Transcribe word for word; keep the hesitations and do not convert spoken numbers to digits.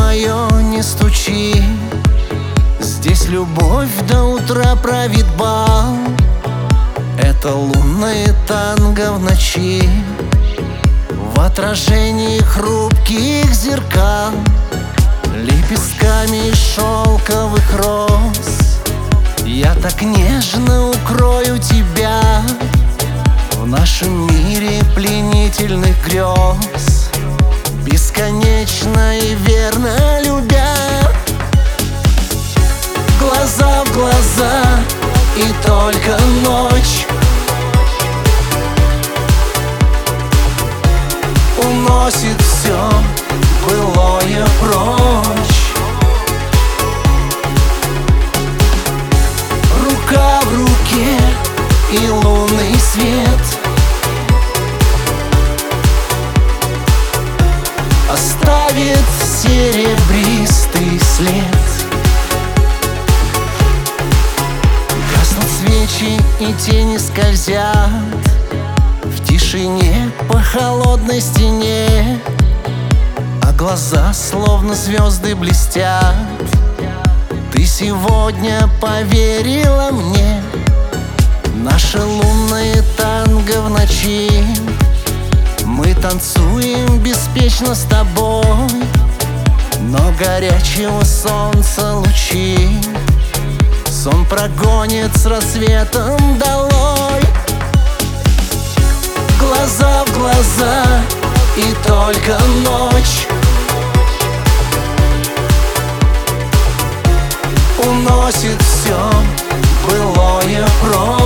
мое, не стучи. Здесь любовь до утра правит бал. Это лунное танго в ночи, в отражении хрупких зеркал, лепестками шелковых роз. Я так нежно укрою тебя в нашем мире пленительных грез, бесконечно и верно любя. Глаза в глаза и только ночь уносит все былое прочь. Рука в руке и лунный свет оставит серебристый след. Гаснут свечи и тени скользят в тишине по холодной стене, а глаза словно звезды блестят. Ты сегодня поверила мне, наше лунное танго в ночи. Мы танцуем беспечно с тобой, но горячего солнца лучи сон прогонит с рассветом долой. Глаза в глаза и только ночь уносит все былое прочь.